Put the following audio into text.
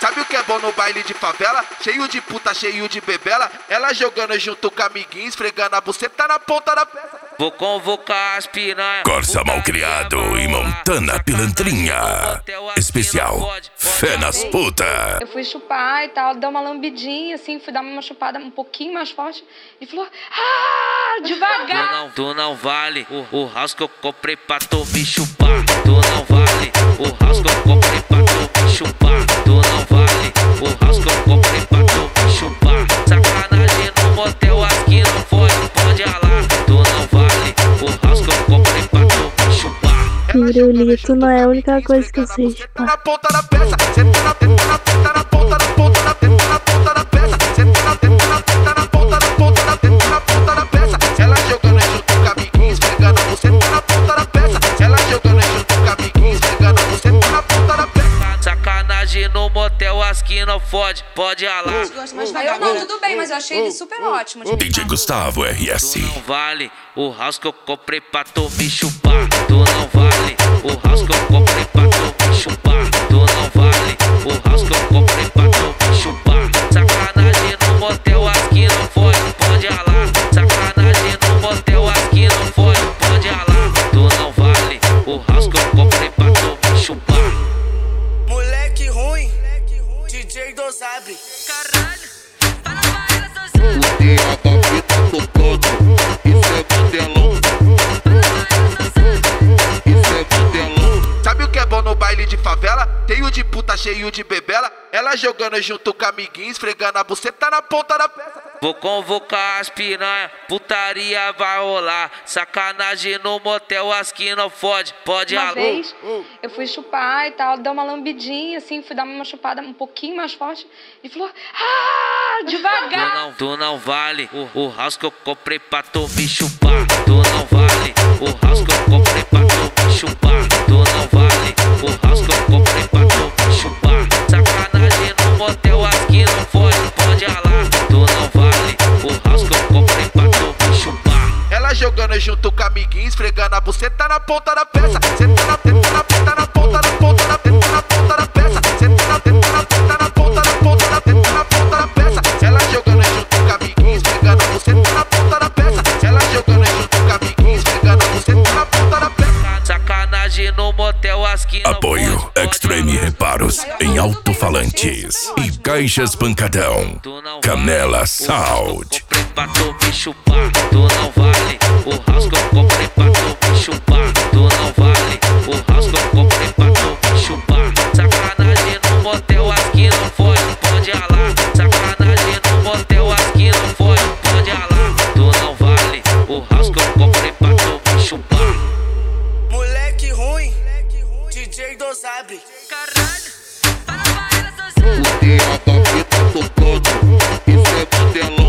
Sabe o que é bom no baile de favela? Cheio de puta, cheio de bebela. Ela jogando junto com amiguinhos, esfregando a buceta na ponta da peça. Vou convocar as piranha. Corsa Malcriado e Montana Pilantrinha. Especial Fé nas Puta. Eu fui chupar e tal, deu uma lambidinha assim, fui dar uma chupada um pouquinho mais forte e falou: ah, devagar. Tu não vale o house que eu comprei pra tu me chupar. Tu não vale o house que eu comprei pra tu me chupar. Tu não vale o house que eu comprei pra tu me chupar. Sacanagem no motel, aqui não pode ralar. Tu não vale o house que eu comprei pra tu me chupar. Pirulito não é a única coisa que eu sei chupar. Na ponta da peça, senta na ponta da ponta da peça, senta na ponta da peça. Ela jogando junto com amiguinhos, pegando você na ponta da peça. Ela jogando junto com amiguinhos, pegando você na ponta da peça. Sacanagem no motel, aqui não pode ralar. Eu não, tudo bem, mas eu achei ele super ótimo. DJ Gustavo RS. Tu não vale o house que eu comprei pra tu me chupar. Tu não vale o house que eu comprei pra tu me chupar. Tu não vale o house que eu comprei pra tu me chupar. Sacanagem no motel, aqui não pode ralar. Sacanagem no motel, aqui não pode ralar. Tu não vale o house que eu comprei pra tu me chupar. Moleque ruim, DJ Dosabre. Caralho, fala pra ela, O dia da fita tocando, isso é modelão. Isso é modelão. Sabe o que é bom no baile de favela? Cheio de puta, cheio de bebela. Ela jogando junto com amiguinhos, esfregando a buceta na ponta da peça. vou convocar as piranha, putaria vai rolar. Sacanagem no motel, aqui não pode Uma ralar. vez eu fui chupar e tal, deu uma lambidinha assim, fui dar uma chupada um pouquinho mais forte e falou: ah, devagar. Tu não vale o house que eu comprei pra tu me chupar. Tu não vale o house que eu comprei pra tu me chupar. Tu não vale o house que eu comprei pra tu me chupar. Sacanagem no motel, aqui não pode ralar. Tu não vale o house que eu comprei pra tu me chupar. Ela jogando junto com amiguinhos, esfregando a buceta na ponta da peça. Senta na ponta da peça, na ponta da peça. Senta na ponta da peça. Ela jogando junto com amiguinhos, esfregando a buceta na ponta da peça. Ela jogando junto com amiguinhos, esfregando a buceta na ponta da peça. Sacanagem no motel, aqui não Apoio Extreme Reparos em alto-falantes e caixas pancadão. Canela Sound. Comprei pra tu me chupar. Tu não vale o house que eu comprei pra tu me chupar. Tu não vale o house que eu comprei pra tu me chupar. Sacanagem no motel, aqui não pode ralar. Sacanagem no motel, aqui não pode ralar. Tu não vale o house que eu comprei pra tu me chupar. Moleque ruim, DJ Dosabre. Caralho, fala pra ela, O dia da fita tocando, isso é modelão.